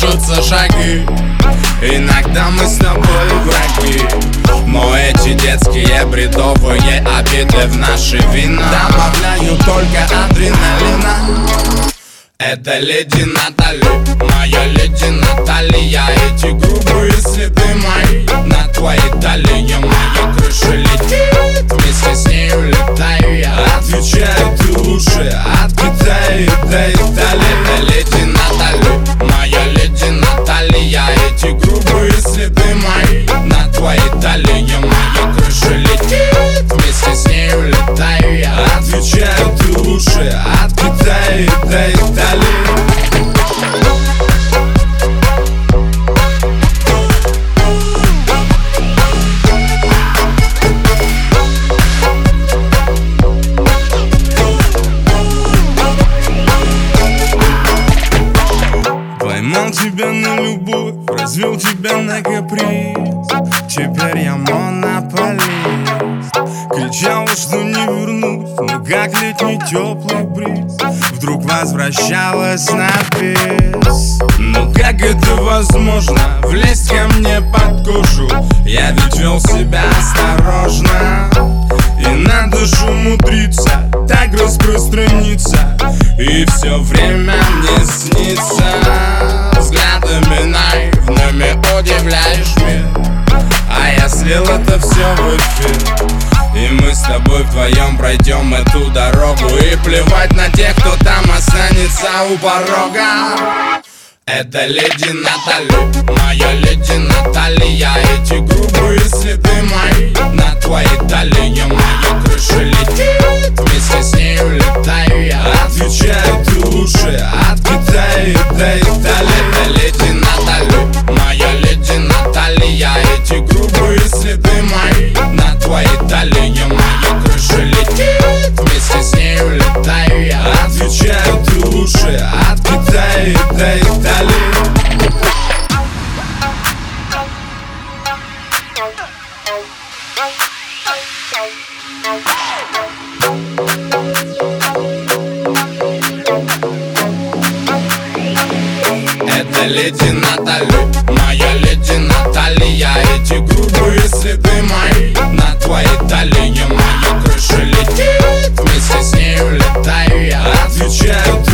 слышатся шаги. Иногда мы с тобой враги, но эти детские бредовые обиды в наши вина добавляют только адреналина. Это леди Натали, моя леди Наталья. Эти грубые следы мои на твоей талии. Моя крыша летит, вместе с ней улетаю я. Отвечаю, ты лучше от Китая до Италии. Это леди Натали, моя леди Наталья. Эти грубые следы мои на твоей талии. Моя крыша летит, вместе с ней улетаю я. Отвечаю, ты лучше от Китая до Италии. Поймал тебя на любовь, развел тебя на каприз. Теперь я монополист. Кричал, что не вернусь, но как летний теплый бриз вдруг возвращалась на бис. Ну как это возможно, влезть ко мне под кожу? Я ведь вел себя осторожно. И надо же умудриться так распространиться и все время мне снится. Взглядами наивными удивляешь мир, а я слил это все в эфир. И мы с тобой вдвоем пройдем эту дорогу, и плевать на тех, кто там останется у порога. Это леди Натали, моя леди Наталья. Эти грубые следы мои на твоей талии. Моя крыша летит, вместе с ней улетаю я. Отвечаю, ты лучше от Китая до Италии. Это леди Натали, моя леди Наталья. Эти грубые следы мои на твоей талии. Моя крыша летит, вместе с ней улетаю я. Отвечаю, ты лучше от Китая до Италии. Это леди Натали, моя леди Наталья. Эти грубые следы мои на твоей талии. Моя крыша летит, вместе с ней улетаю я. Отвечаю,